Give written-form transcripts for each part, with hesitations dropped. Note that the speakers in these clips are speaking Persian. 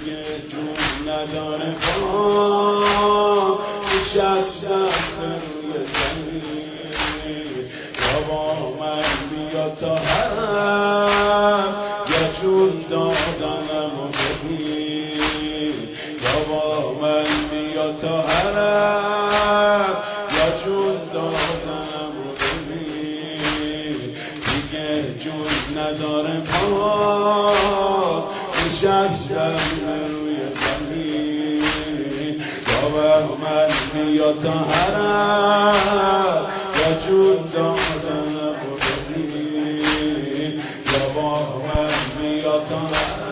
دیگه جون نداره پا نشستم روی زمین یا با من بیا تا حرم یا جون دادنم و ببین یا با من بیا تا حرم یا جون دادنم و ببین دیگه جون نداره پا نشستم روی زمین یا با من بیا تا حرم یا جون دادنم و ببین یا با من بیا تا حرم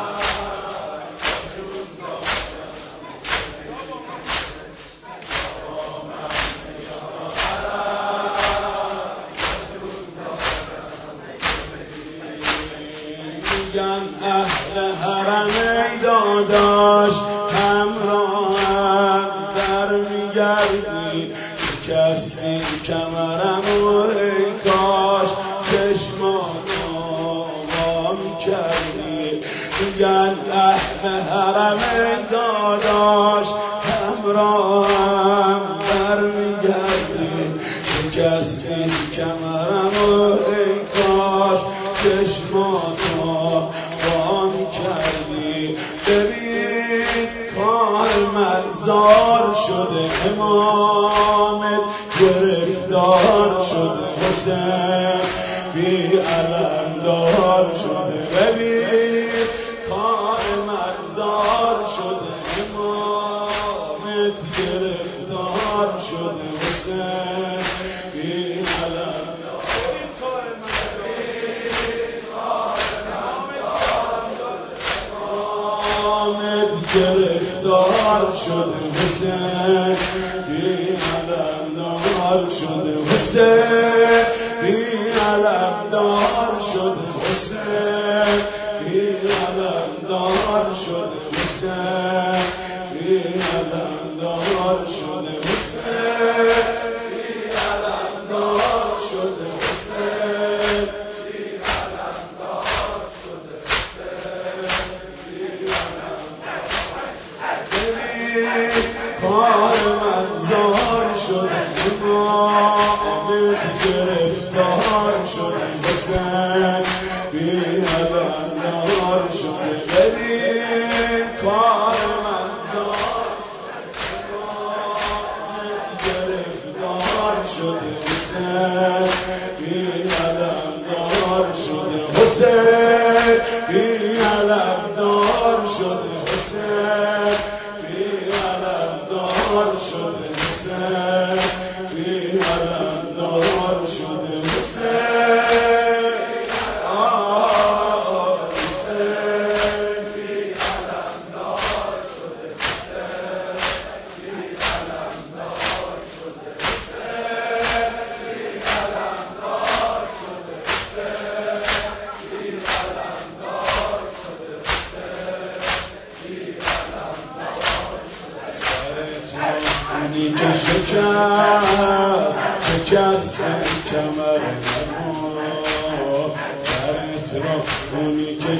میگن اهل حرم ای داداش همراهم در میگردی شکستی کمرم و ای کاش چشمانو وا میکردی میگن اهل حرم ای داداش همراهم در میگردی شکستی کمرم و ای کاش چشمانو وا میکردی ببین کار منظار شده امامت گرفتار شده حسین بی علمدار شده ببین کار منظار شده امامت گرفتار شده حسین بی علمدار گرفتار شده حسین بی علمدار شده حسین بی علمدار شده حسین بی علمدار شده حسین بی علمدار شده حسین بی علمدار شده حسین بی علمدار شده کار منظار شده امامت گرفتار شده حسین بی علمدار شده ببین کار منظار امامت گرفتار شده حسین بی علمدار شده حسین بی علمدار شده حسین علمدار شده حسین بی علمدار شده حسین بی علمدار شده حسین بی علمدار شده حسین بی علمدار شده حسین بی علمدار شده حسین بی علمدار اونی که شکستن کمر منو سرت را اونی که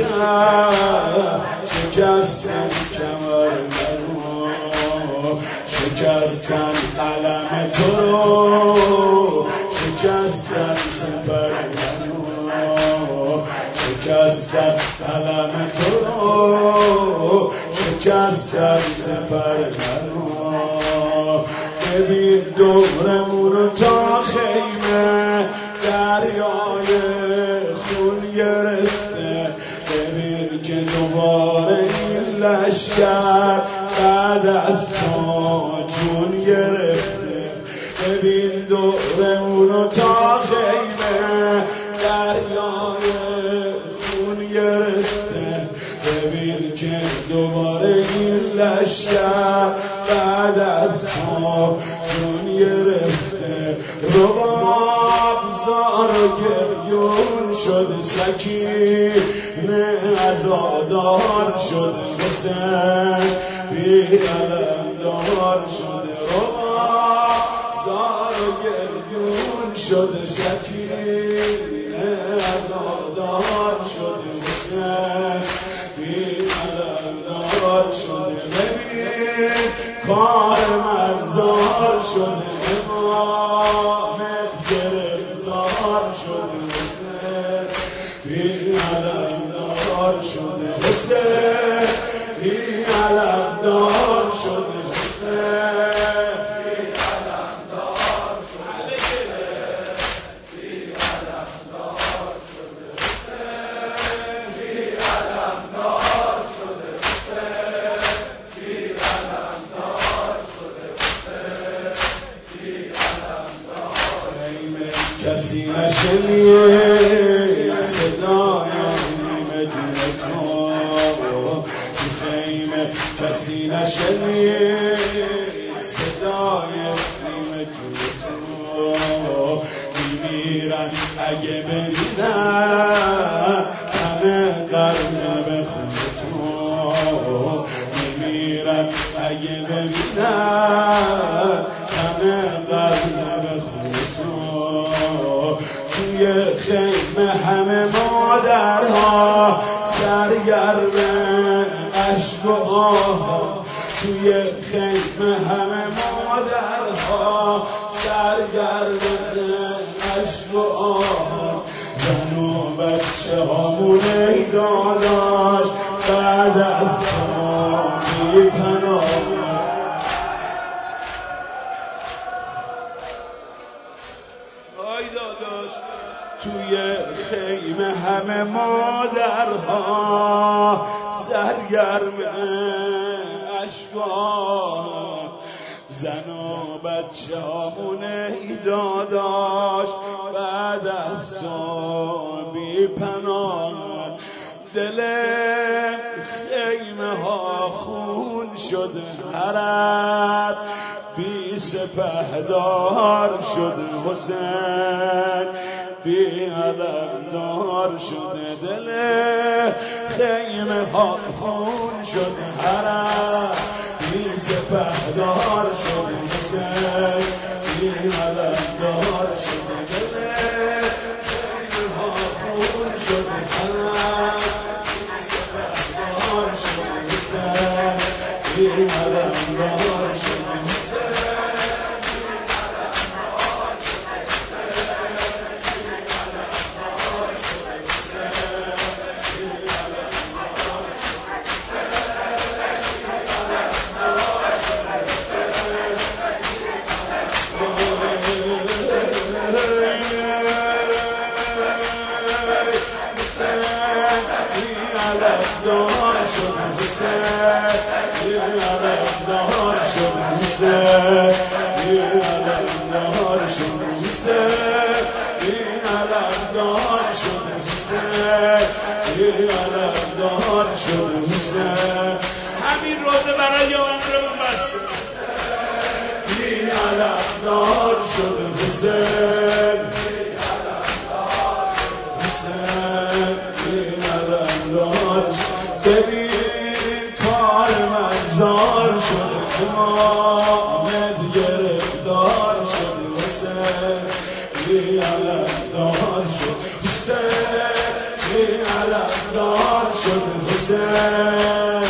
شکستن کمر منو شکستن علم تو رو شکستن سپر منو شکستن علم تو رو شکستن سپر منو ببین دورمون تا خیمه دریای خون گرفته ببین که دوباره این لشکر بعد از تو جون گرفته ببین دورمون تا خیمه دریای خون گرفته ببین که دوباره این لشکر بعد از تو جون گرفته رباب زار گریون شد سکینه عزادار شد حسین بی علمدار شد رباب زار گریون شد سکینه عزادار شد حسین بی علمدار شده امامت گرفتار شده حسین بی علمدار شده حسین بی علمدار شده حسین بی علمدار شده بی علمدار شده حسین بی علمدار شده حسین بی علمدار شده حسین بی علمدار کسی نشنید صدای نیمه جون تو تو خیمه کسی نشنید صدای نیمه جون تو میمیرن اگه ببینن همه قرن به خون تو میمیرن اگه ببینن همه قرن به خون تو توی خیمه همه مادرها سرگرم عشق و آه توی خیمه همه مادرها سرگرم عشق و آه زن و بچه هامون ای داداش بعد از بی پناه توی خیمه همه مادرها سرگرم اشکان زن و بچه هامون ای داداش بعد از تو بی پناه دل خیمه ها خون شده حرب بی سپهدار شده حسین بی علمدار شده دل خیمه ها خون شده حرب بی سپهدار شده حسین بی علمدار شده دل خیمه ها خون شده حرب بی سپهدار شده حسین بی علمدار شده علمدار شد حسین علمدار شد حسین علمدار شد حسین علمدار شد حسین علمدار شد حسین همین روزه برای عمرمون بس علمدار شد حسین ببین کار منظار شده امامت گرفتار شده حسین بی علمدار شد حسین بی علمدار شده حسین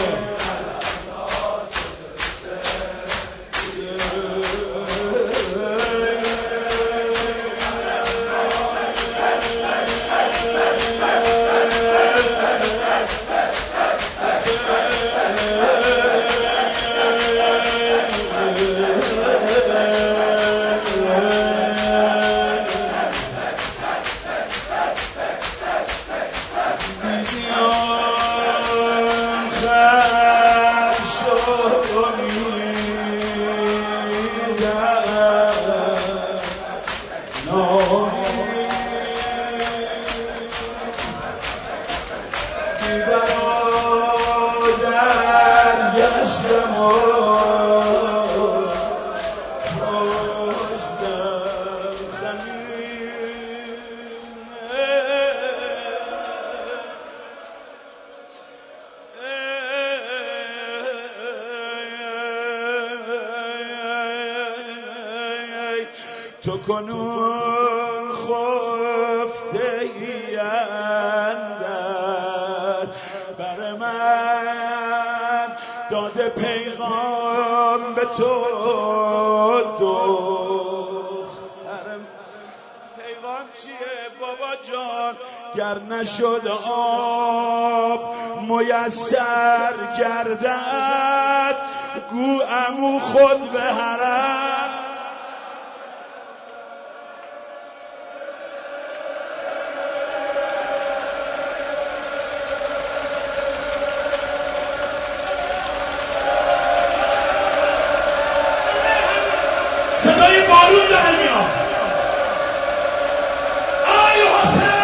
تو کنون خفته ای اندر بر من داده پیغام به تو پیغام چیه بابا جان؟ گر نشد آب میسر گردد گو عمو خود به حرم. صدای بارون در میاد. آی حسین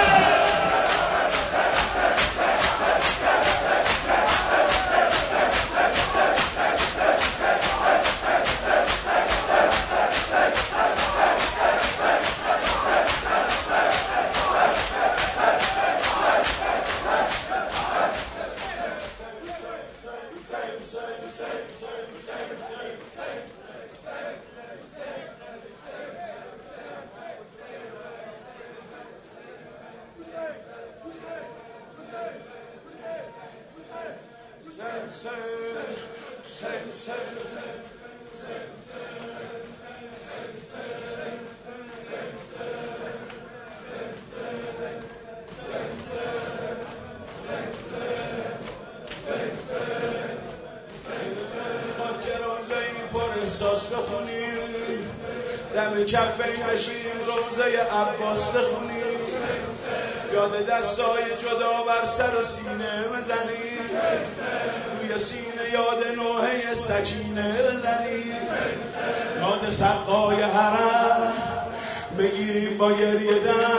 احساس بخونیم، دم کفین بشیم روزه عباس بخونیم، یاد دستای جدا بر سر و سینه بزنیم، روی سینه یاد نوحه سکینه بزنیم، یاد سقای حرم بگیریم با گریه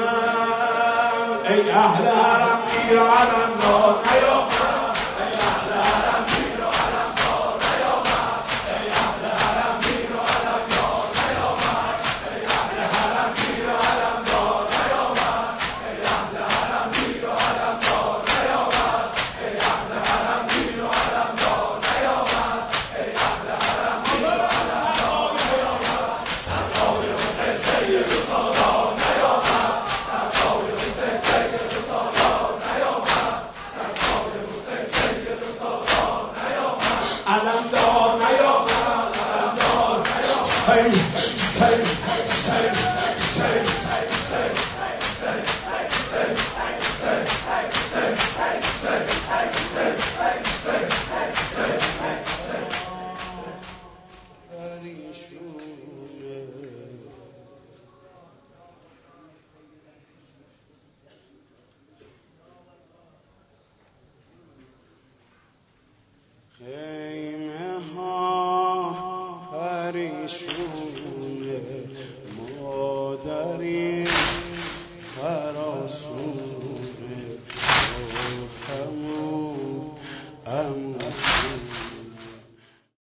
دم. ای اهل حرم گیر علم نار نیامد، ای اهل حرم گیر علم نار نیامد، ای اهل حرم گیر علم نار نیامد، ای اهل حرم گیر علم نار نیامد، ای اهل حرم گیر علم نار نیامد، ای اهل حرم گیر علم نار نیامد، ای اهل حرم گیر علم نار نیامد. سرکار حسین سید سالار نیامد، سرکار حسین سید سالار نیامد، سرکار حسین سید سالار نیامد، علم دار نیامد، علم دار نیامد. خیمه ها پریشون